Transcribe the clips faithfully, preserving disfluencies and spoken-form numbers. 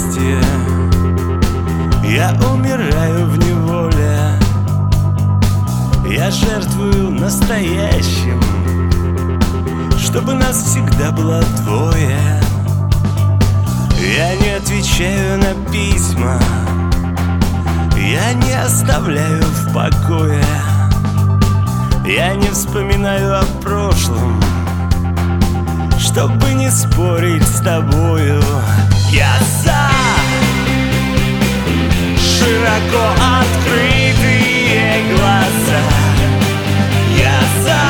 счастье. Я умираю в неволе, я жертвую настоящим, чтобы нас всегда было двое. Я не отвечаю на письма, я не оставляю в покое. Я не вспоминаю о прошлом, чтобы не спорить с тобою. Я за широко открытые глаза. Я за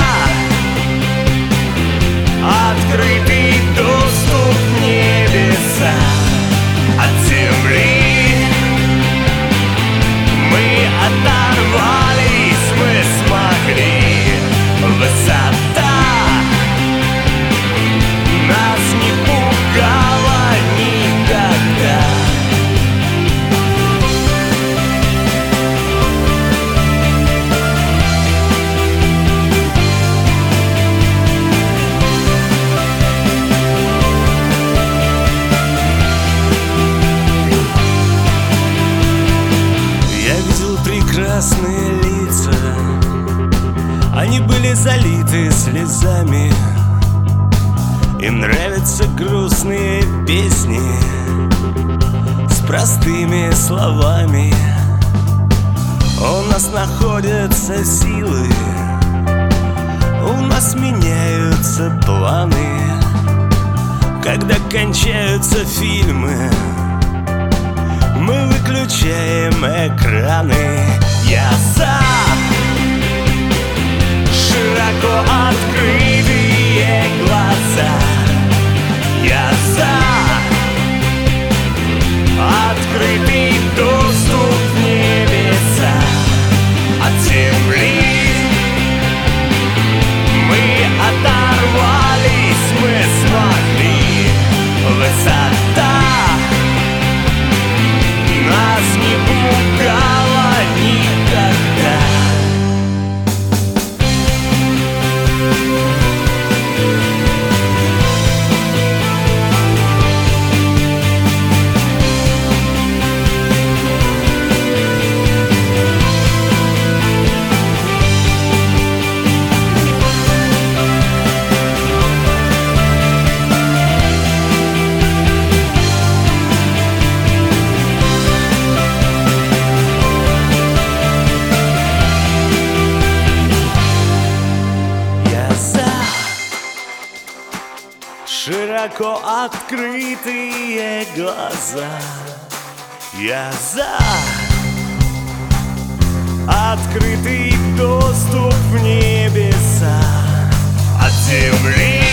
открытый доступ в небеса. От земли мы оторвались, мы смогли. Высота нас не пугала никогда. Я видел прекрасные лица, они были залиты слезами. Им нравятся грустные песни с простыми словами. У нас находятся силы, у нас меняются планы. Когда кончаются фильмы, мы выключаем экраны. Я за широко открытые глаза. Я за открытый доступ в небеса. От земли мы оторвались, мы смогли. Высота нас не пугала никогда. Широко открытые глаза. Я за открытый доступ в небеса. От земли